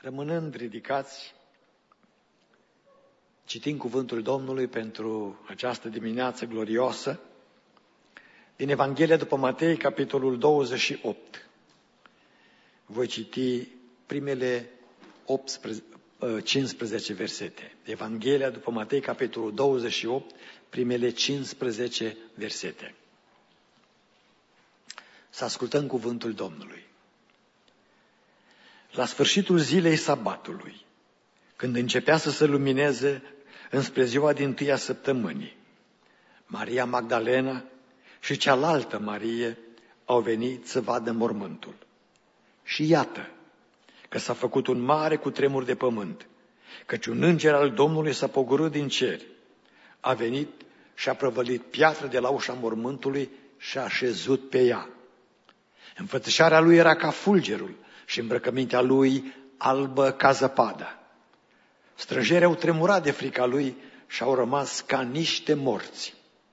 Rămânând ridicați, citim cuvântul Domnului pentru această dimineață glorioasă, din Evanghelia după Matei, capitolul 28. Voi citi primele 15 versete. Evanghelia după Matei, capitolul 28, primele 15 versete. Să ascultăm cuvântul Domnului. La sfârșitul zilei sabatului, când începea să se lumineze înspre ziua dintâia săptămânii, Maria Magdalena și cealaltă Marie au venit să vadă mormântul. Și iată că s-a făcut un mare cutremur de pământ, căci un înger al Domnului s-a pogorât din cer. A venit și a prăvălit piatră de la ușa mormântului și a așezut pe ea. Înfățișarea lui era ca fulgerul și îmbrăcămintea lui albă ca zăpada. Străjerii au tremurat de frica lui și au rămas ca niște morți.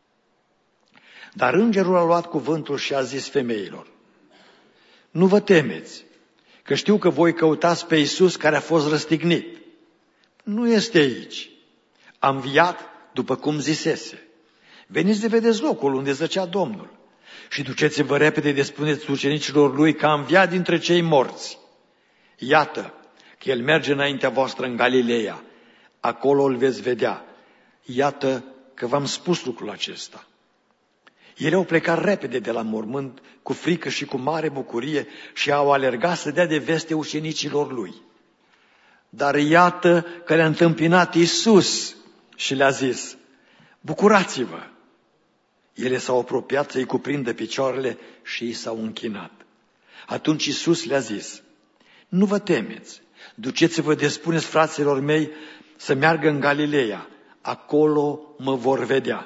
Dar îngerul a luat cuvântul și a zis femeilor: nu vă temeți, că știu că voi căutați pe Iisus care a fost răstignit. Nu este aici. A înviat după cum zisese. Veniți de vedeți locul unde zăcea Domnul și duceți-vă repede de spuneți ucenicilor lui că a înviat dintre cei morți. Iată că el merge înaintea voastră în Galileea. Acolo îl veți vedea. Iată că v-am spus lucrul acesta. Ele au plecat repede de la mormânt, cu frică și cu mare bucurie, și au alergat să dea de veste ucenicilor lui. Dar iată că le-a întâmpinat Iisus și le-a zis: bucurați-vă! Ele s-au apropiat să-i cuprindă picioarele și i s-au închinat. Atunci Iisus le-a zis: nu vă temeți, duceți-vă de spuneți fraților mei să meargă în Galileea, acolo mă vor vedea.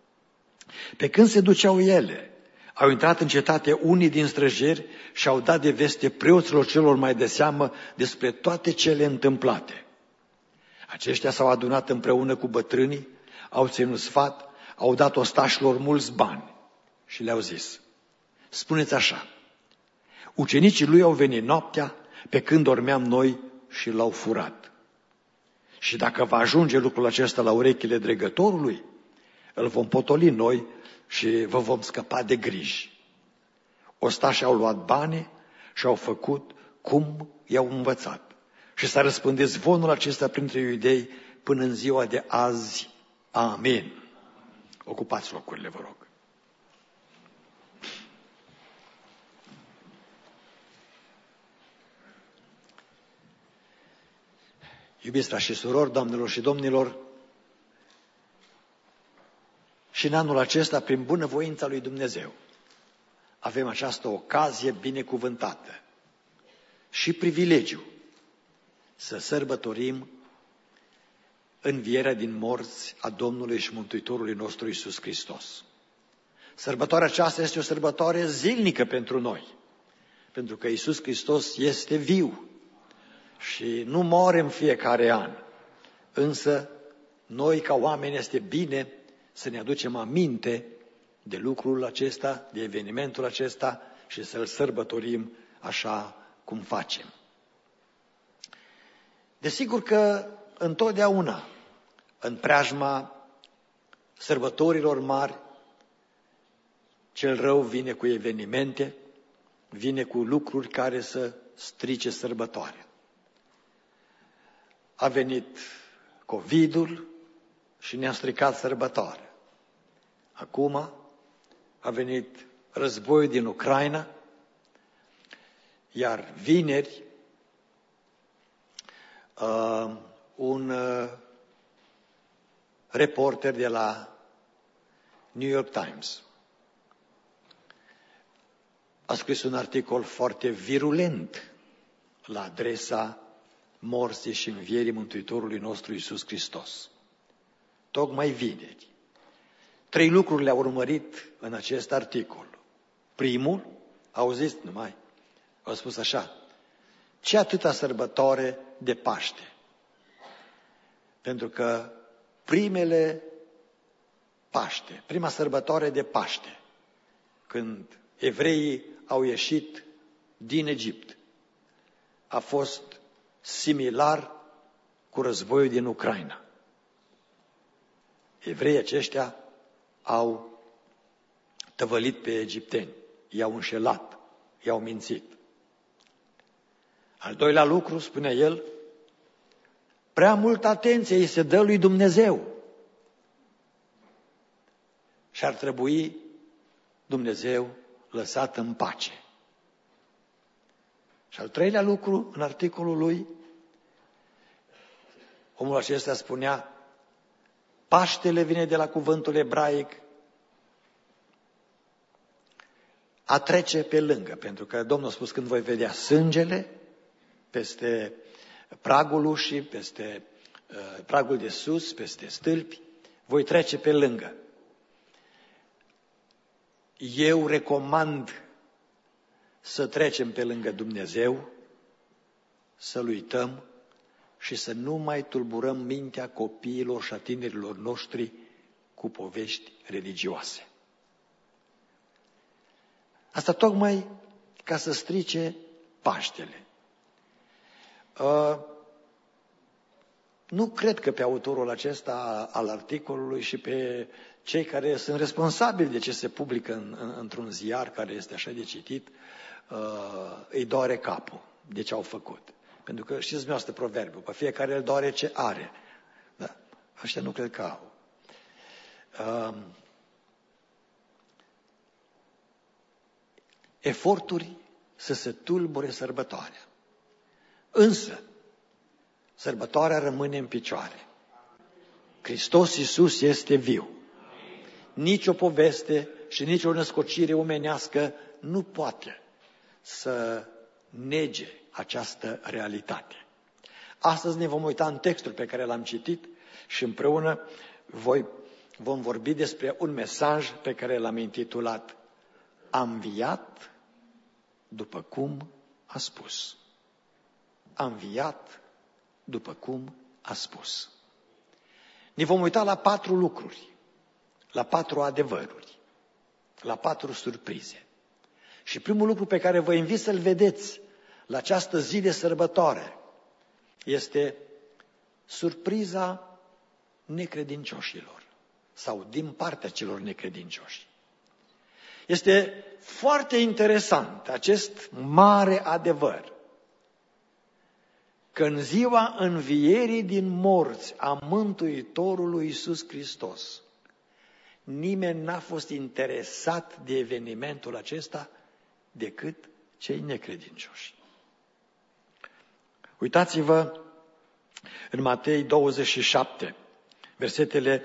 Pe când se duceau ele, au intrat în cetate unii din străjeri și au dat de veste preoților celor mai de seamă despre toate cele întâmplate. Aceștia s-au adunat împreună cu bătrânii, au ținut sfat, au dat ostașilor mulți bani și le-au zis: spuneți așa, ucenicii lui au venit noaptea pe când dormeam noi și l-au furat. Și dacă va ajunge lucrul acesta la urechile dregătorului, îl vom potoli noi și vă vom scăpa de griji. Ostașii au luat bani și au făcut cum i-au învățat. Și s-a răspândit zvonul acesta printre iudei până în ziua de azi. Amin. Ocupați locurile, vă rog. Iubiți frați și surori, doamnelor și domnilor, și în anul acesta, prin bunăvoința lui Dumnezeu, avem această ocazie binecuvântată și privilegiu să sărbătorim învierea din morți a Domnului și Mântuitorului nostru Iisus Hristos. Sărbătoarea aceasta este o sărbătoare zilnică pentru noi, pentru că Iisus Hristos este viu și nu moare în fiecare an. Însă, noi ca oameni este bine să ne aducem aminte de lucrul acesta, de evenimentul acesta și să-l sărbătorim așa cum facem. Desigur că întotdeauna, în preajma sărbătorilor mari, cel rău vine cu evenimente, vine cu lucruri care să strice sărbătoarea. A venit COVID-ul și ne-a stricat sărbătoarea. Acum a venit războiul din Ucraina, iar vineri un reporter de la New York Times a scris un articol foarte virulent la adresa morții și învierii Mântuitorului nostru Iisus Hristos. Tocmai vineri. 3 lucruri le-au urmărit în acest articol. Primul, auziți numai, au spus așa: ce atâta sărbătoare de Paște? Pentru că prima sărbătoare de Paște, când evreii au ieșit din Egipt, a fost similar cu războiul din Ucraina. Evreii aceștia au tăvălit pe egipteni, i-au înșelat, i-au mințit. Al doilea lucru, spune el, prea multă atenție îi se dă lui Dumnezeu. Și ar trebui Dumnezeu lăsat în pace. Și al treilea lucru, în articolul lui, omul acesta spunea, Paștele vine de la cuvântul ebraic a trece pe lângă, pentru că Domnul a spus când voi vedea sângele peste pragul ușii, peste pragul de sus, peste stâlpi, voi trece pe lângă. Eu recomand să trecem pe lângă Dumnezeu, să-L uităm și să nu mai tulburăm mintea copiilor și a tinerilor noștri cu povești religioase. Asta tocmai ca să strice Paștele. Nu cred că pe autorul acesta al articolului și pe cei care sunt responsabili de ce se publică într-un ziar care este așa de citit, îi doare capul de ce au făcut. Pentru că știți dumneavoastră proverbiul, pe fiecare îl doare ce are. Da? Ăștia nu cred că au. Eforturi să se tulbure sărbătoarea. Însă, sărbătoarea rămâne în picioare. Hristos Iisus este viu. Nici o poveste și nici o născocire omenească nu poate să nege această realitate. Astăzi ne vom uita în textul pe care l-am citit și împreună vom vorbi despre un mesaj pe care l-am intitulat A înviat după cum a spus. A înviat după cum a spus. Ne vom uita la 4 lucruri, la 4 adevăruri, la 4 surprize. Și primul lucru pe care vă invit să-l vedeți la această zi de sărbătoare este surpriza necredincioșilor sau din partea celor necredincioși. Este foarte interesant acest mare adevăr că în ziua învierii din morți a Mântuitorului Iisus Hristos, nimeni n-a fost interesat de evenimentul acesta decât cei necredincioși. Uitați-vă în Matei 27, versetele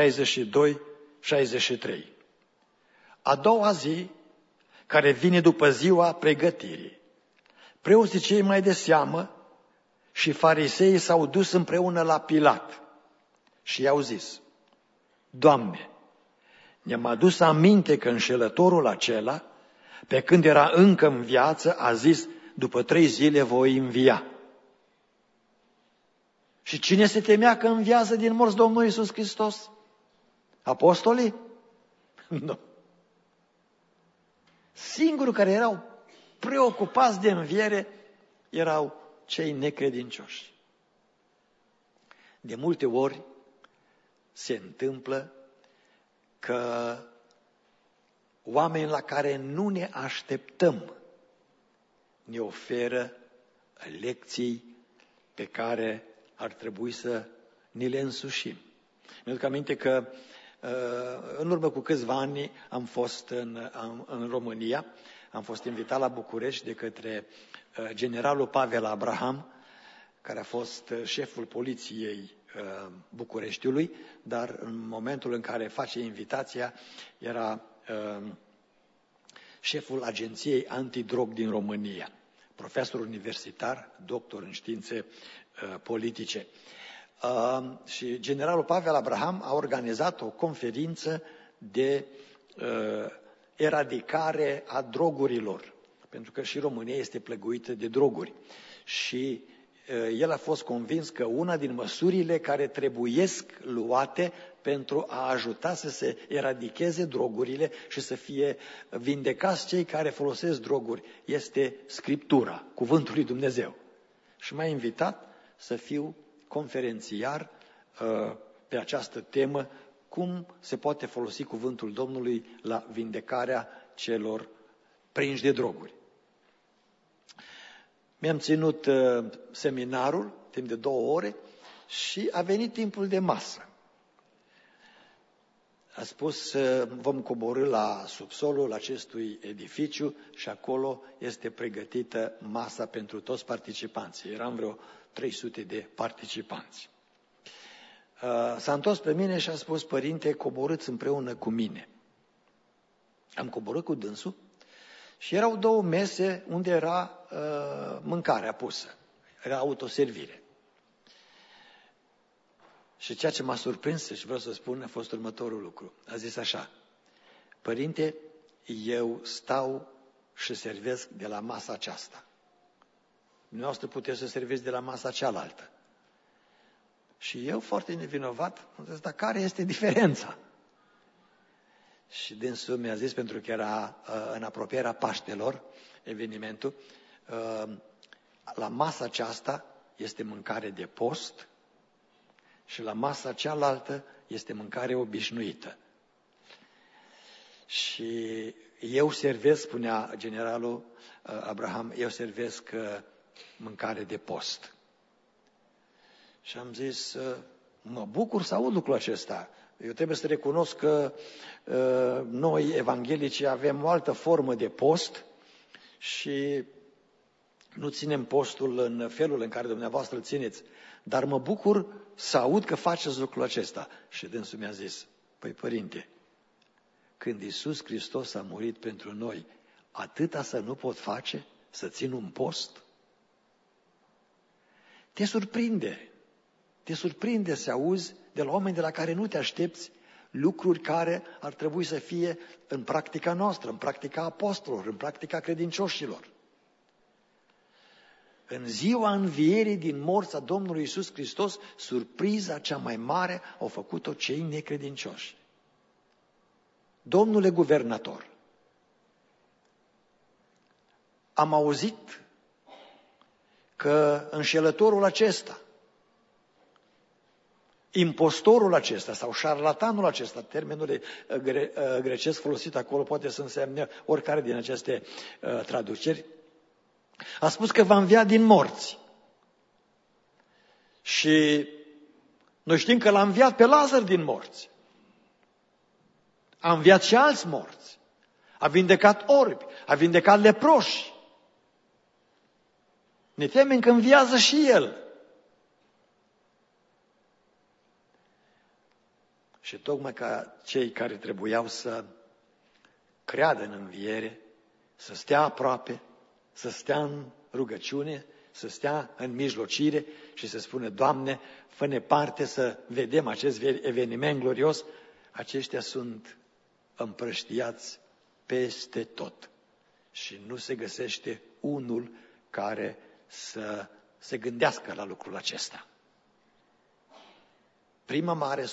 62-63. A doua zi, care vine după ziua pregătirii, preoții cei mai de seamă și fariseii s-au dus împreună la Pilat și i-au zis, Doamne, ne-am adus aminte că înșelătorul acela, pe când era încă în viață, a zis, după 3 zile voi învia. Și cine se temea că înviază din morți Domnul Iisus Hristos? Apostolii? Nu. Singurii care erau preocupați de înviere erau cei necredincioși. De multe ori se întâmplă că oameni la care nu ne așteptăm ne oferă lecții pe care ar trebui să ni le însușim. Mi-aduc aminte că în urmă cu câțiva ani am fost în România, am fost invitat la București de către generalul Pavel Abraham, care a fost șeful poliției Bucureștiului, dar în momentul în care face invitația era șeful agenției antidrog din România, profesor universitar, doctor în științe politice. Și generalul Pavel Abraham a organizat o conferință de eradicare a drogurilor, pentru că și România este plăguită de droguri. Și el a fost convins că una din măsurile care trebuiesc luate pentru a ajuta să se eradicheze drogurile și să fie vindecați cei care folosesc droguri este Scriptura, Cuvântul lui Dumnezeu. și m-a invitat să fiu conferențiar pe această temă, cum se poate folosi cuvântul Domnului la vindecarea celor prinși de droguri. Mi-am ținut seminarul timp de 2 ore și a venit timpul de masă. A spus, vom coborî la subsolul acestui edificiu și acolo este pregătită masa pentru toți participanții. Eram vreo 300 de participanți. S-a întors pe mine și a spus, părinte, coborâți împreună cu mine. Am coborât cu dânsul și erau 2 mese unde era mâncarea pusă. Era autoservire. Și ceea ce m-a surprins și vreau să spun a fost următorul lucru. A zis așa, părinte, eu stau și servesc de la masa aceasta. Dumneavoastră puteți să serveți de la masa cealaltă. Și eu, foarte nevinovat, am zis, dar care este diferența? Și dânsul mi-a zis, pentru că era în apropierea Paștelor, evenimentul, la masa aceasta este mâncare de post și la masa cealaltă este mâncare obișnuită. Și eu servesc, spunea generalul Abraham, eu servesc mâncare de post. Și am zis, mă bucur să aud lucrul acesta. Eu trebuie să recunosc că noi, evanghelicii, avem o altă formă de post și nu ținem postul în felul în care dumneavoastră îl țineți. Dar mă bucur să aud că faceți lucrul acesta. Și dânsul mi-a zis, păi părinte, când Iisus Hristos a murit pentru noi, atâta să nu pot face? Să țin un post? Te surprinde să auzi de la oameni de la care nu te aștepți lucruri care ar trebui să fie în practica noastră, în practica apostolilor, în practica credincioșilor. În ziua învierii din morți a Domnului Iisus Hristos, surpriza cea mai mare au făcut-o cei necredincioși. Domnule guvernator, am auzit că înșelătorul acesta, impostorul acesta sau șarlatanul acesta, termenul grecesc folosit acolo poate să însemne oricare din aceste traduceri, a spus că va învia din morți. Și noi știm că l-a înviat pe Lazar din morți. A înviat și alți morți. A vindecat orbi, a vindecat leproși. Ne temem că înviază și El. Și tocmai ca cei care trebuiau să creadă în înviere, să stea aproape, să stea în rugăciune, să stea în mijlocire și să spună, Doamne, fă-ne parte să vedem acest eveniment glorios, aceștia sunt împrăștiați peste tot. Și nu se găsește unul care să se gândească la lucrul acesta. Prima mare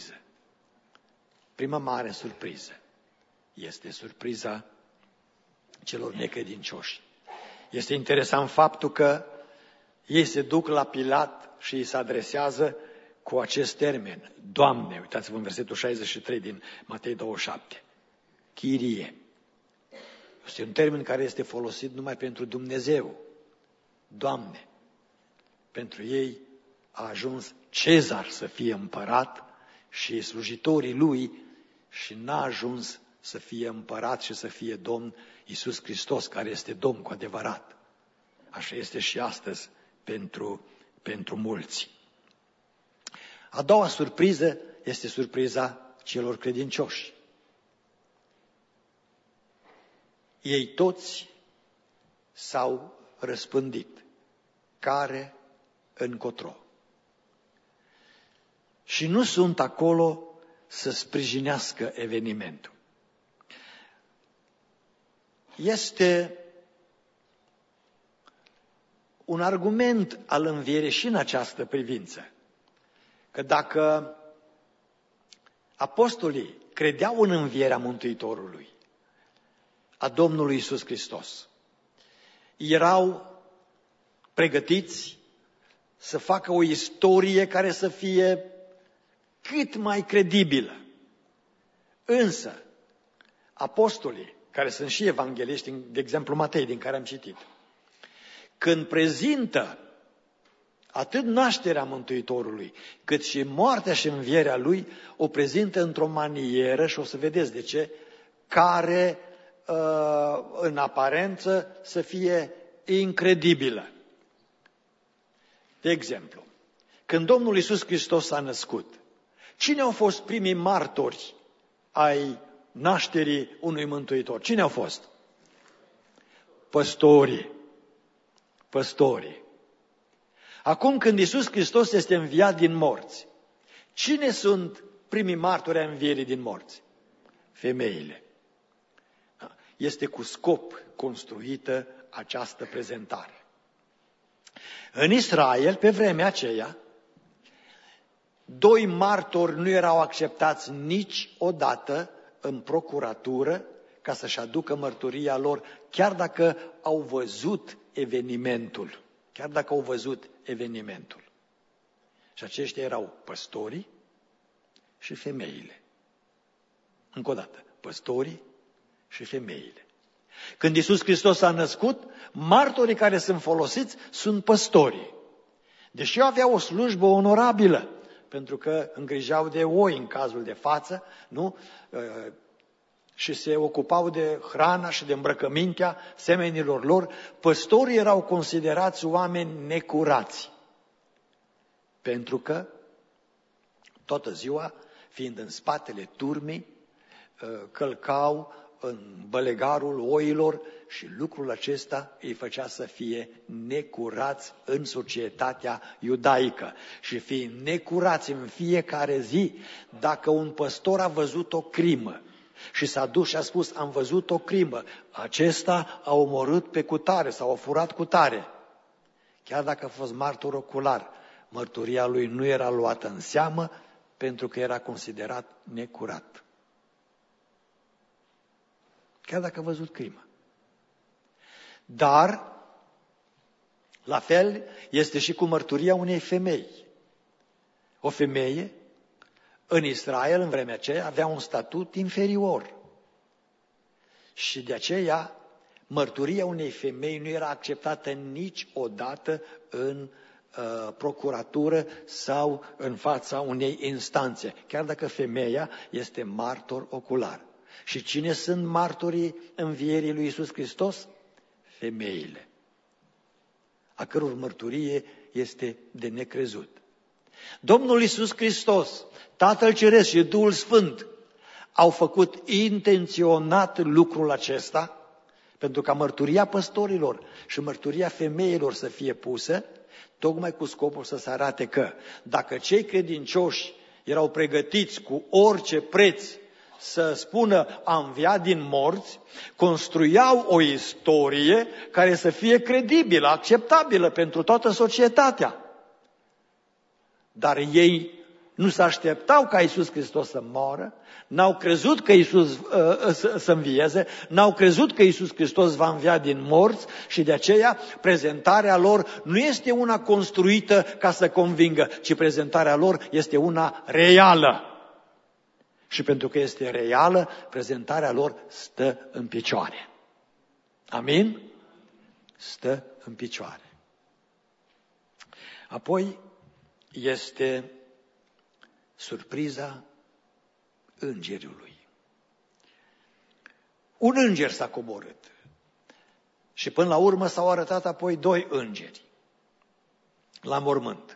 surpriză este surpriza celor necredincioși. Este interesant faptul că ei se duc la Pilat și îi se adresează cu acest termen, Doamne, uitați-vă în versetul 63 din Matei 27, Chirie. Este un termen care este folosit numai pentru Dumnezeu, Doamne. Pentru ei a ajuns Cezar să fie împărat și slujitorii lui și n-a ajuns să fie împărat și să fie Domn Iisus Hristos, care este Domn cu adevărat. Așa este și astăzi pentru mulți. A doua surpriză este surpriza celor credincioși. Ei toți s-au răspândit, care încotro. Și nu sunt acolo să sprijinească evenimentul. Este un argument al învierii și în această privință, că dacă apostolii credeau în învierea Mântuitorului, a Domnului Iisus Hristos, erau pregătiți să facă o istorie care să fie cât mai credibilă. Însă, apostolii, care sunt și evangeliști, de exemplu Matei, din care am citit, când prezintă atât nașterea Mântuitorului, cât și moartea și învierea Lui, o prezintă într-o manieră, și o să vedeți de ce, care în aparență să fie incredibilă. De exemplu, când Domnul Iisus Hristos s-a născut, cine au fost primii martori ai nașterii unui Mântuitor? Cine au fost? Păstorii. Acum când Iisus Hristos este înviat din morți, cine sunt primii martori ai învierii din morți? Femeile. Este cu scop construită această prezentare. În Israel, pe vremea aceea, 2 martori nu erau acceptați niciodată în procuratură ca să-și aducă mărturia lor, chiar dacă au văzut evenimentul. Și aceștia erau păstorii și femeile. Încă o dată, păstorii și femeile. Când Iisus Hristos s-a născut, martorii care sunt folosiți sunt păstorii. Deși aveau o slujbă onorabilă, pentru că îngrijau de oi în cazul de față, nu? Și se ocupau de hrana și de îmbrăcămintea semenilor lor, păstorii erau considerați oameni necurați. Pentru că toată ziua, fiind în spatele turmii, călcau în bălegarul oilor și lucrul acesta îi făcea să fie necurați în societatea iudaică. Și fiind necurați în fiecare zi, dacă un păstor a văzut o crimă și s-a dus și a spus, am văzut o crimă, acesta a omorât pe cutare sau a furat cutare, chiar dacă a fost martor ocular, mărturia lui nu era luată în seamă pentru că era considerat necurat. Chiar dacă a văzut crimă. Dar, la fel, este și cu mărturia unei femei. O femeie, în Israel, în vremea aceea, avea un statut inferior. Și de aceea, mărturia unei femei nu era acceptată niciodată în procuratură sau în fața unei instanțe, chiar dacă femeia este martor ocular. Și cine sunt martorii învierii lui Iisus Hristos? Femeile, a căror mărturie este de necrezut. Domnul Iisus Hristos, Tatăl Ceresc și Duhul Sfânt au făcut intenționat lucrul acesta pentru ca mărturia păstorilor și mărturia femeilor să fie pusă, tocmai cu scopul să se arate că dacă cei credincioși erau pregătiți cu orice preț să spună a înviat din morți, construiau o istorie care să fie credibilă, acceptabilă pentru toată societatea. Dar ei nu se așteptau ca Iisus Hristos să moară, n-au crezut că Iisus să învieze, n-au crezut că Iisus Hristos va învia din morți și de aceea prezentarea lor nu este una construită ca să convingă, ci prezentarea lor este una reală. Și pentru că este reală, prezentarea lor stă în picioare. Amin? Stă în picioare. Apoi este surpriza îngerului. Un înger s-a coborât și până la urmă s-au arătat apoi 2 îngeri la mormânt.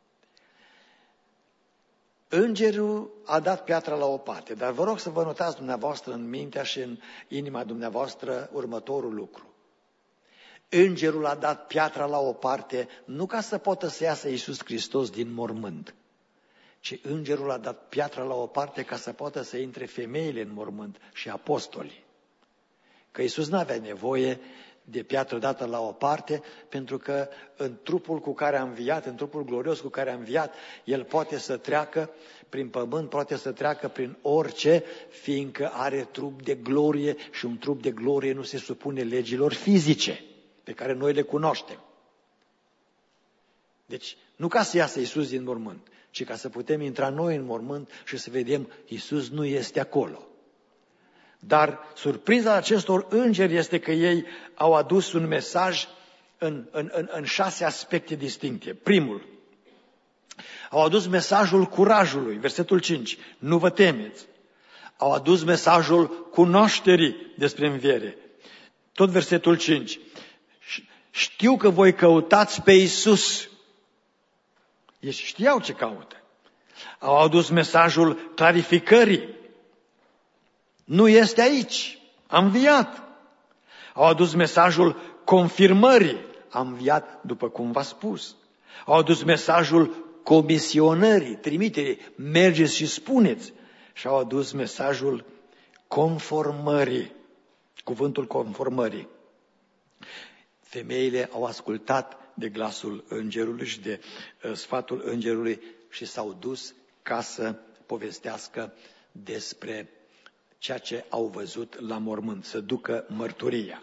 Îngerul a dat piatra la o parte, dar vă rog să vă notați dumneavoastră în mintea și în inima dumneavoastră următorul lucru. Îngerul a dat piatra la o parte nu ca să poată să iasă Iisus Hristos din mormânt, ci îngerul a dat piatra la o parte ca să poată să intre femeile în mormânt și apostolii. Că Iisus nu avea nevoie de piatră dată la o parte, pentru că în trupul cu care a înviat, în trupul glorios cu care a înviat, El poate să treacă prin pământ, poate să treacă prin orice, fiindcă are trup de glorie și un trup de glorie nu se supune legilor fizice, pe care noi le cunoaștem. Deci, nu ca să iasă Iisus din mormânt, ci ca să putem intra noi în mormânt și să vedem Iisus nu este acolo. Dar surpriza acestor îngeri este că ei au adus un mesaj în 6 aspecte distincte. Primul, au adus mesajul curajului, versetul 5, nu vă temeți. Au adus mesajul cunoașterii despre înviere, tot versetul 5. Știu că voi căutați pe Iisus. Ei știau ce caută. Au adus mesajul clarificării. Nu este aici, a înviat. Au adus mesajul confirmării, a înviat după cum v-a spus. Au adus mesajul comisionării, trimiterii, mergeți și spuneți. Și au adus mesajul conformării, cuvântul conformării. Femeile au ascultat de glasul îngerului și de sfatul îngerului și s-au dus ca să povestească despre ceea ce au văzut la mormânt, să ducă mărturia.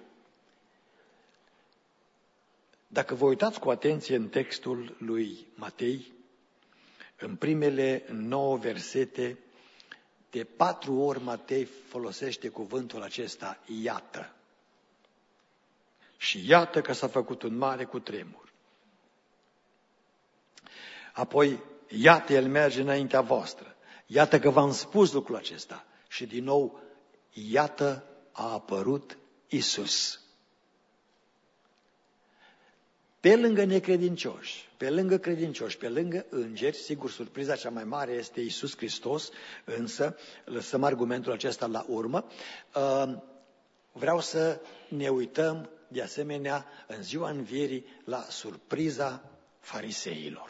Dacă vă uitați cu atenție în textul lui Matei, în primele 9 versete, de 4 ori Matei folosește cuvântul acesta, iată. Și iată că s-a făcut un mare cutremur. Apoi, iată, el merge înaintea voastră. Iată că v-am spus lucrul acesta. Și din nou, iată, a apărut Iisus. Pe lângă necredincioși, pe lângă credincioși, pe lângă îngeri, sigur, surpriza cea mai mare este Iisus Hristos, însă, lăsăm argumentul acesta la urmă, vreau să ne uităm, de asemenea, în ziua învierii, la surpriza fariseilor.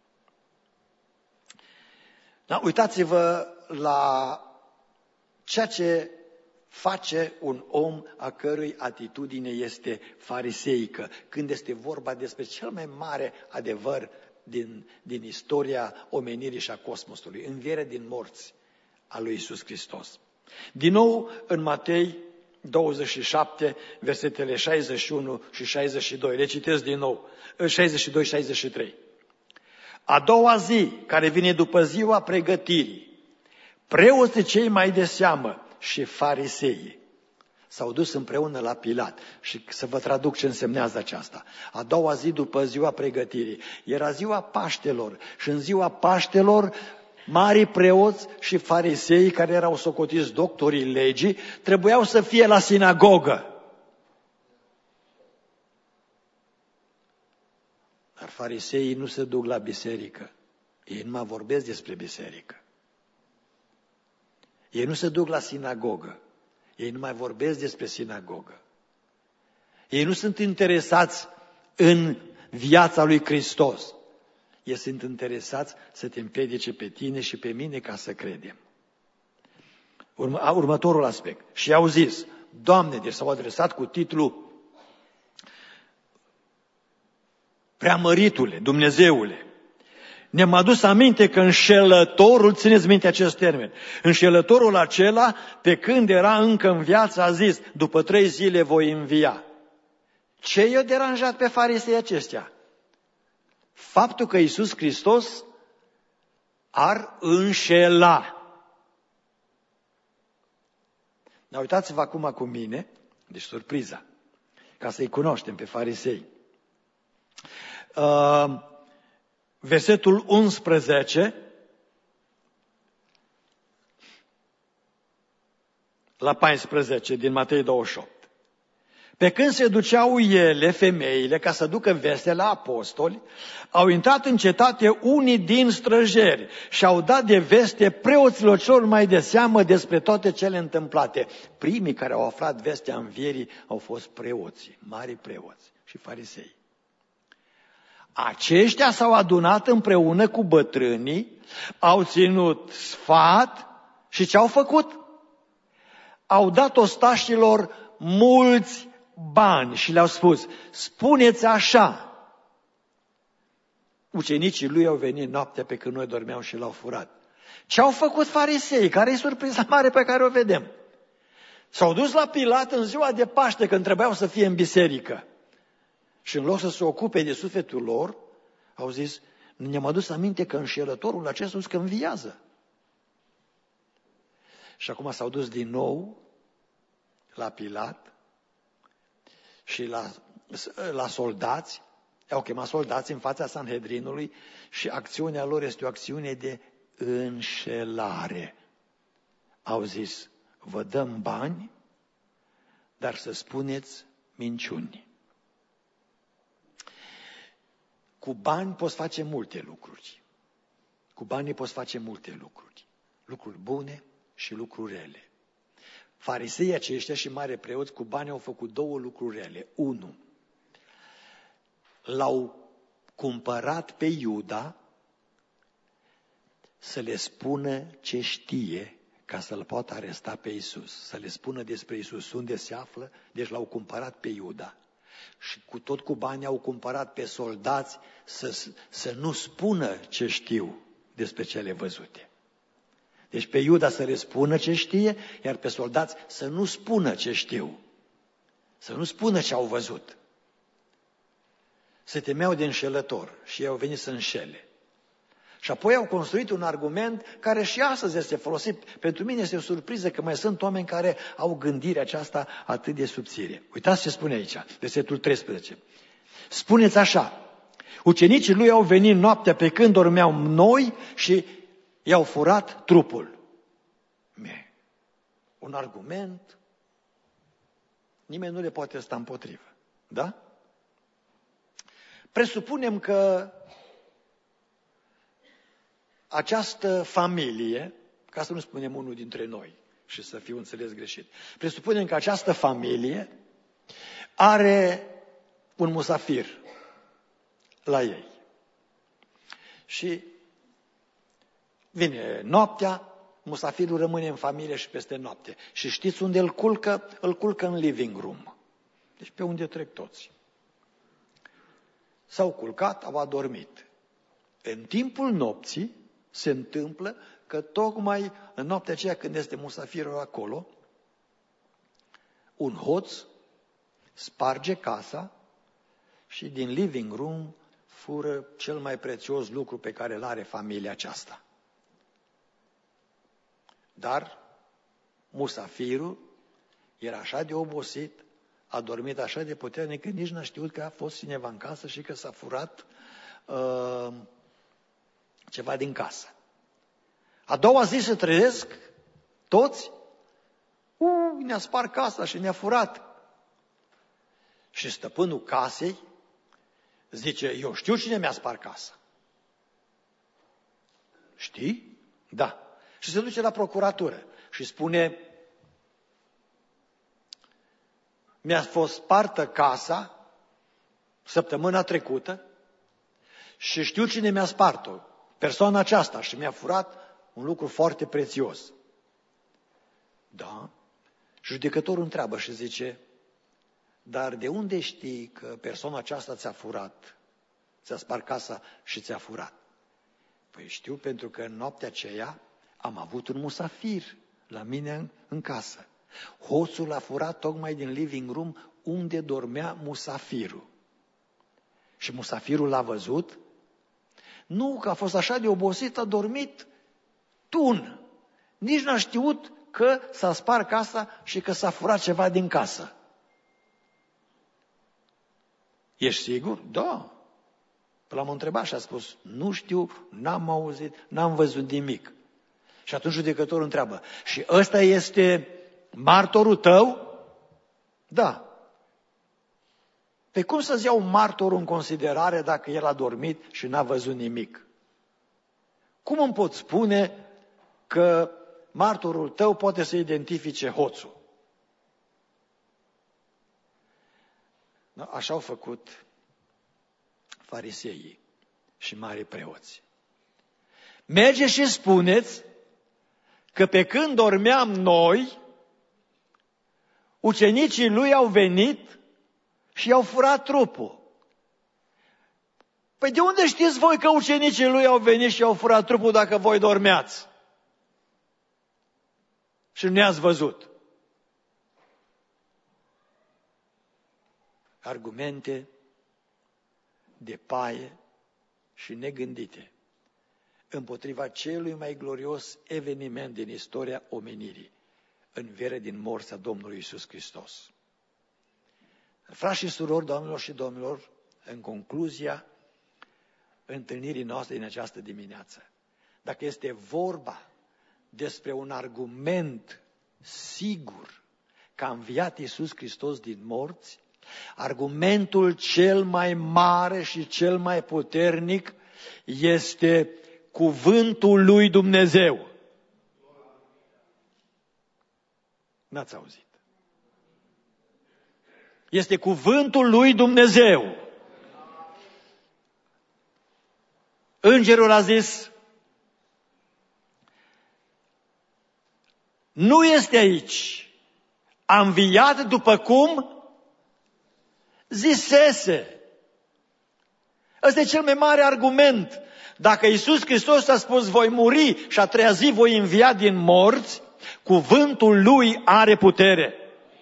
Da, uitați-vă la ceea ce face un om a cărui atitudine este fariseică, când este vorba despre cel mai mare adevăr din istoria omenirii și a cosmosului, învierea din morți a lui Iisus Hristos. Din nou, în Matei 27, versetele 61 și 62, le citesc din nou, 62-63. A doua zi, care vine după ziua pregătirii, preoții cei mai de seamă și fariseii s-au dus împreună la Pilat. Și să vă traduc ce însemnează aceasta. A doua zi după ziua pregătirii. Era ziua Paștelor și în ziua Paștelor marii preoți și farisei, care erau socotiți doctorii legii, trebuiau să fie la sinagogă. Dar fariseii nu se duc la biserică. Ei nu mai vorbesc despre biserică. Ei nu se duc la sinagogă. Ei nu mai vorbesc despre sinagogă. Ei nu sunt interesați în viața lui Hristos. Ei sunt interesați să te împiedice pe tine și pe mine ca să credem. Următorul aspect. Și au zis, Doamne, deci s-au adresat cu titlul Preamăritule, Dumnezeule. Ne-am adus aminte că înșelătorul, țineți minte acest termen, înșelătorul acela, pe când era încă în viață, a zis, după 3 zile voi învia. Ce i-a deranjat pe farisei aceștia? Faptul că Iisus Hristos ar înșela. Dar uitați-vă acum cu mine, deci surpriza, ca să-i cunoaștem pe farisei. Versetul 11 la 14 din Matei 28. Pe când se duceau ele, femeile, ca să ducă veste la apostoli, au intrat în cetate unii din străjeri și au dat de veste preoților celor mai de seamă despre toate cele întâmplate. Primii care au aflat vestea învierii au fost preoții, mari preoți și farisei. Aceștia s-au adunat împreună cu bătrânii, au ținut sfat și ce au făcut? Au dat ostașilor mulți bani și le-au spus, spuneți așa. Ucenicii lui au venit noaptea pe când noi dormeam și l-au furat. Ce au făcut farisei? Care e surpriza mare pe care o vedem? S-au dus la Pilat în ziua de Paște, când trebuiau să fie în biserică. Și în loc să se ocupe de sufletul lor, Au zis, ne-am adus aminte că înșelătorul acesta că înviază. Și acum s-au dus din nou la Pilat și la soldați, au chemat soldați în fața Sanhedrinului și acțiunea lor este o acțiune de înșelare. Au zis, vă dăm bani, dar să spuneți minciuni. Cu bani poți face multe lucruri. Cu banii poți face multe lucruri. Lucruri bune și lucruri rele. Fariseii aceștia și mari preoți cu bani au făcut două lucruri rele. Unu, l-au cumpărat pe Iuda să le spună ce știe ca să-l poată aresta pe Iisus. Să le spună despre Iisus unde se află, deci l-au cumpărat pe Iuda. Și tot cu bani au cumpărat pe soldați să nu spună ce știu despre cele văzute. Deci pe Iuda să le spună ce știe, iar pe soldați să nu spună ce știu. Să nu spună ce au văzut. Se temeau de înșelător și ei au venit să înșele. Și apoi au construit un argument care și astăzi este folosit. Pentru mine este o surpriză că mai sunt oameni care au gândirea aceasta atât de subțire. Uitați ce spune aici, versetul 13. Spuneți așa, ucenicii lui au venit noaptea pe când dormeau noi și i-au furat trupul. Un argument, nimeni nu le poate sta împotrivă. Da? Presupunem că această familie, ca să nu spunem unul dintre noi și să fiu înțeles greșit, presupunem că această familie are un musafir la ei. Și vine noaptea, musafirul rămâne în familie și peste noapte. Și știți unde îl culcă? Îl culcă în living room. Deci pe unde trec toți. S-au culcat, au adormit. În timpul nopții se întâmplă că tocmai în noaptea aceea când este musafirul acolo, un hoț sparge casa și din living room fură cel mai prețios lucru pe care îl are familia aceasta. Dar musafirul era așa de obosit, a dormit așa de puternic că nici n-a știut că a fost cineva în casă și că s-a furat ceva din casă. A doua zi se trezesc toți, ne-a spart casa și ne-a furat. Și stăpânul casei zice, eu știu cine mi-a spart casa. Știi? Da. Și se duce la procuratură și spune, mi-a fost spartă casa săptămâna trecută și știu cine mi-a spart-o, persoana aceasta, și mi-a furat un lucru foarte prețios. Da? Judecătorul întreabă și zice, dar de unde știi că persoana aceasta ți-a furat, ți-a spart casa și ți-a furat? Păi știu pentru că în noaptea aceea am avut un musafir la mine în casă. Hoțul a furat tocmai din living room unde dormea musafirul. Și musafirul l-a văzut? Nu, că a fost așa de obosit, a dormit tun. Nici n-a știut că s-a spart casa și că s-a furat ceva din casă. Ești sigur? Da. L-am întrebat și a spus, nu știu, n-am auzit, n-am văzut nimic. Și atunci judecătorul întreabă, și ăsta este martorul tău? Da. Pe cum să-ți iau martorul în considerare dacă el a dormit și n-a văzut nimic? Cum îmi pot spune că martorul tău poate să identifice hoțul? Așa au făcut fariseii și mari preoți. Mergeți și spuneți că pe când dormeam noi, ucenicii lui au venit și i-au furat trupul. Păi de unde știți voi că ucenicii lui au venit și i-au furat trupul dacă voi dormeați? Și nu ne-ați văzut. Argumente de paie și negândite împotriva celui mai glorios eveniment din istoria omenirii, învierea din morți a Domnului Iisus Hristos. Frați și surori, doamnelor și domnilor, în concluzia întâlnirii noastre din această dimineață, dacă este vorba despre un argument sigur că a înviat Iisus Hristos din morți, argumentul cel mai mare și cel mai puternic este cuvântul lui Dumnezeu. N-ați auzit? Este cuvântul lui Dumnezeu. Îngerul a zis, nu este aici, a înviat după cum zisese. Ăsta e cel mai mare argument. Dacă Iisus Hristos a spus voi muri și a treia zi voi învia din morți, cuvântul lui are putere.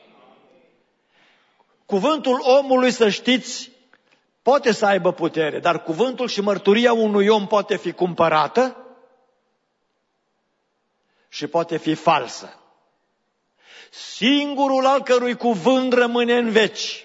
Cuvântul omului, să știți, poate să aibă putere, dar cuvântul și mărturia unui om poate fi cumpărată și poate fi falsă. Singurul al cărui cuvânt rămâne în veci.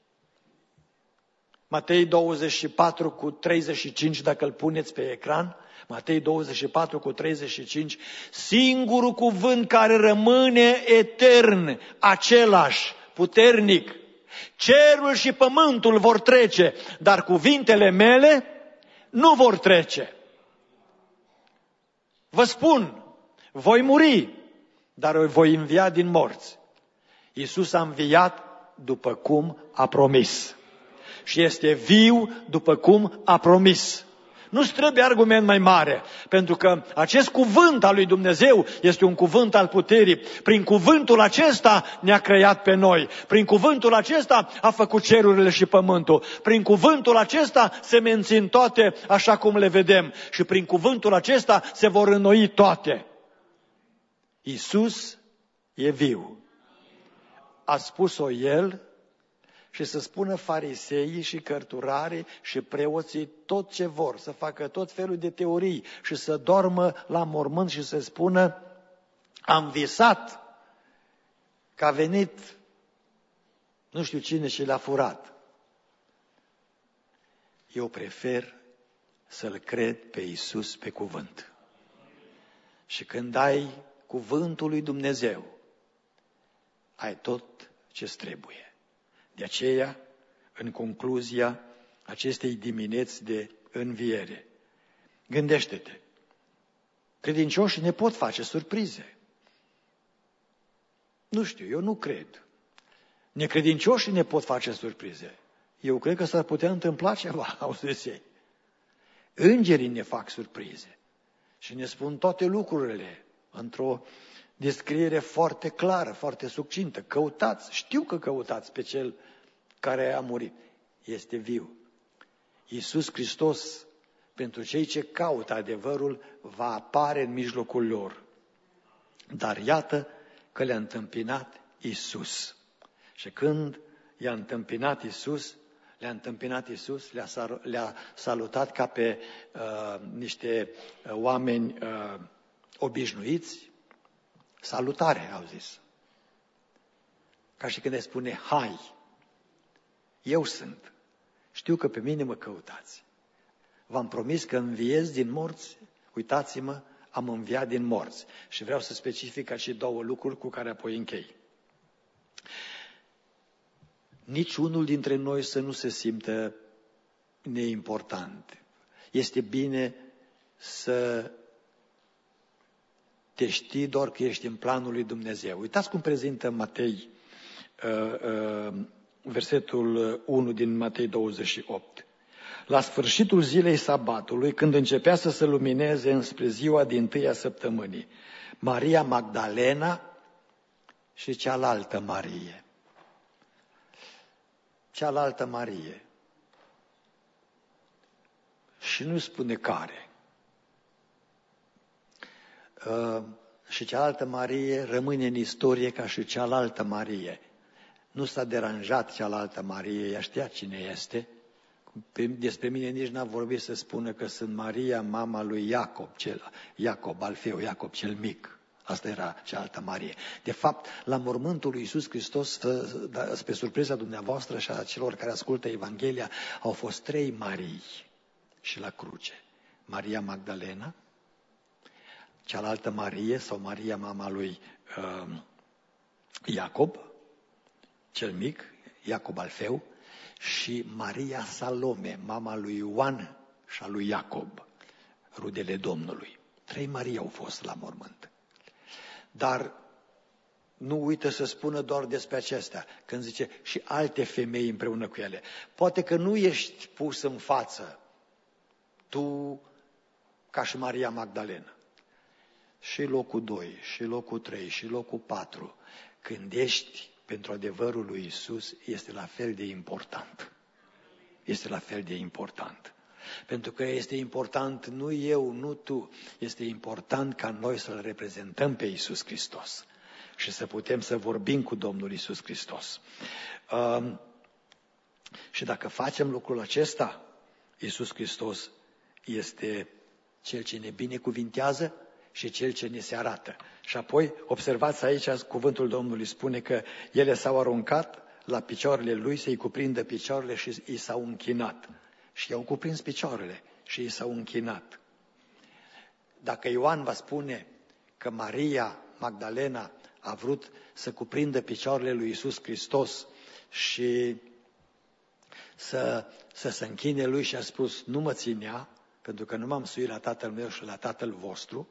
Matei 24 cu 35, dacă îl puneți pe ecran, Matei 24 cu 35, singurul cuvânt care rămâne etern, același, puternic. Cerul și pământul vor trece, dar cuvintele mele nu vor trece. Vă spun, voi muri, dar voi învia din morți. Iisus a înviat după cum a promis. Și este viu după cum a promis. Nu-ți trebuie argument mai mare, pentru că acest cuvânt al lui Dumnezeu este un cuvânt al puterii. Prin cuvântul acesta ne-a creat pe noi. Prin cuvântul acesta a făcut cerurile și pământul. Prin cuvântul acesta se mențin toate așa cum le vedem. Și prin cuvântul acesta se vor înnoi toate. Iisus e viu. A spus-o El și să spună fariseii și cărturarii și preoții tot ce vor, să facă tot felul de teorii și să doarmă la mormânt și să spună am visat că a venit nu știu cine și l-a furat. Eu prefer să-L cred pe Iisus pe cuvânt. Și când ai cuvântul lui Dumnezeu, ai tot ce-ți trebuie. De aceea, în concluzia acestei dimineți de înviere, gândește-te, credincioșii ne pot face surprize. Nu știu, eu nu cred. Necredincioșii ne pot face surprize. Eu cred că s-ar putea întâmpla ceva, auziți ei. Îngerii ne fac surprize și ne spun toate lucrurile într-o descriere foarte clară, foarte succintă. Căutați, știu că căutați pe Cel care a murit. Este viu. Iisus Hristos, pentru cei ce caută adevărul, va apare în mijlocul lor. Dar iată că le-a întâmpinat Iisus. Și când i-a întâmpinat Iisus, le-a salutat ca pe niște oameni obișnuiți. Salutare, au zis. Ca și când îi spune, hai, eu sunt. Știu că pe mine mă căutați. V-am promis că înviez din morți. Uitați-mă, am înviat din morți. Și vreau să specific și două lucruri cu care apoi închei. Nici unul dintre noi să nu se simtă neimportant. Este bine să te știi doar că ești în planul lui Dumnezeu. Uitați cum prezintă Matei, versetul 1 din Matei 28. La sfârșitul zilei sabatului, când începea să se lumineze înspre ziua dintâia săptămânii, Maria Magdalena și cealaltă Marie. Cealaltă Marie. Și nu spune care. Și cealaltă Marie rămâne în istorie ca și cealaltă Marie. Nu s-a deranjat cealaltă Marie, ea știa cine este, Despre mine nici n-a vorbit să spună că sunt Maria, mama lui Iacob, Alfeu, Iacob cel mic. Asta era cealaltă Marie. De fapt, la mormântul lui Iisus Hristos, spre surpriza dumneavoastră și a celor care ascultă Evanghelia, au fost 3 Marii și la cruce. Maria Magdalena, cealaltă Marie sau Maria, mama lui Iacob, cel mic, Iacob Alfeu, și Maria Salome, mama lui Ioan și a lui Iacob, rudele Domnului. 3 Marii au fost la mormânt. Dar nu uită să spună doar despre acestea, când zice și alte femei împreună cu ele. Poate că nu ești pus în față, tu ca și Maria Magdalena. Și locul 2, și locul 3, și locul 4, când ești pentru adevărul lui Iisus, este la fel de important. Este la fel de important. Pentru că este important nu eu, nu tu, este important ca noi să-L reprezentăm pe Iisus Hristos și să putem să vorbim cu Domnul Iisus Hristos. Și dacă facem lucrul acesta, Iisus Hristos este Cel ce ne binecuvintează și Cel ce ne se arată. Și apoi, observați aici, cuvântul Domnului spune că ele s-au aruncat la picioarele Lui să-i cuprindă picioarele și i s-au închinat. Și i-au cuprins picioarele și i s-au închinat. Dacă Ioan va spune că Maria Magdalena a vrut să cuprindă picioarele lui Iisus Hristos și să se închine Lui și a spus, nu mă ținea, pentru că nu m-am suit la Tatăl meu și la Tatăl vostru,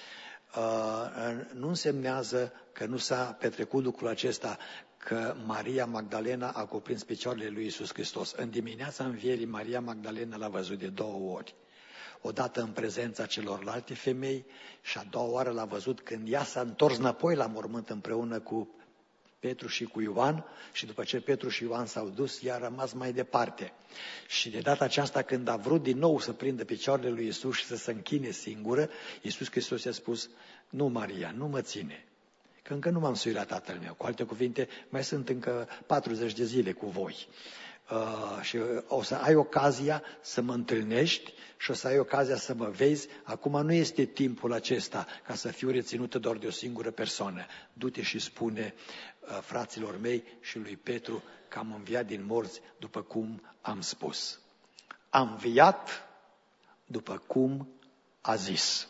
nu însemnează că nu s-a petrecut lucrul acesta, că Maria Magdalena a cuprins picioarele lui Iisus Hristos. În dimineața învierii, Maria Magdalena l-a văzut de 2 ori. Odată în prezența celorlalte femei și a doua oară l-a văzut când ea s-a întors înapoi la mormânt împreună cu Petru și cu Ioan și după ce Petru și Ioan s-au dus, ea a rămas mai departe. Și de data aceasta, când a vrut din nou să prindă picioarele lui Iisus și să se închine singură, Iisus Hristos i-a spus, nu Maria, nu mă ține, că încă nu m-am suit la Tatăl meu. Cu alte cuvinte, mai sunt încă 40 de zile cu voi. Și o să ai ocazia să mă întâlnești și o să ai ocazia să mă vezi. Acum nu este timpul acesta ca să fiu reținută doar de o singură persoană. Du-te și spune fraților mei și lui Petru că am înviat din morți după cum am spus. Am înviat după cum a zis.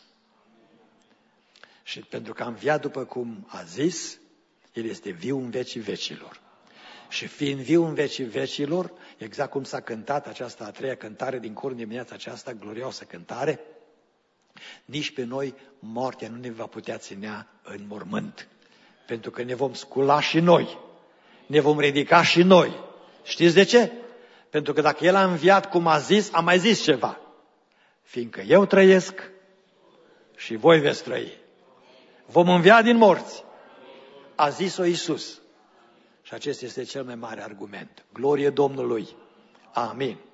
Și pentru că am înviat după cum a zis, El este viu în vecii vecilor. Și fiind viu în vecii vecilor, exact cum s-a cântat această a 3-a cântare din cor dimineața aceasta, glorioasă cântare, nici pe noi moartea nu ne va putea ținea în mormânt. Pentru că ne vom scula și noi, ne vom ridica și noi. Știți de ce? Pentru că dacă El a înviat cum a zis, a mai zis ceva. Fiindcă eu trăiesc și voi veți trăi. Vom învia din morți. A zis-o Iisus. Și acesta este cel mai mare argument. Glorie Domnului. Amin.